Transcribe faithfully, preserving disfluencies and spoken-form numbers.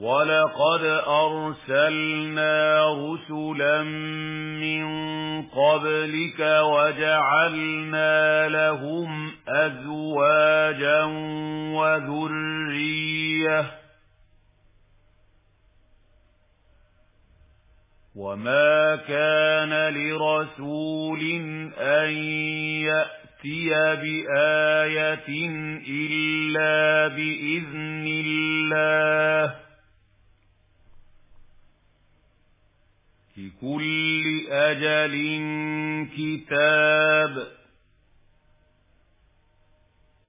وَلَقَدْ أَرْسَلْنَا رُسُلًا مِّن قَبْلِكَ وَجَعَلْنَا لَهُمْ أَزْوَاجًا وَذُرِّيَّةً وَمَا كَانَ لِرَسُولٍ أَن يَأْتِيَ بِآيَةٍ إِلَّا بِإِذْنِ اللَّهِ لِكُلِّ أَجَلٍ كِتَابٌ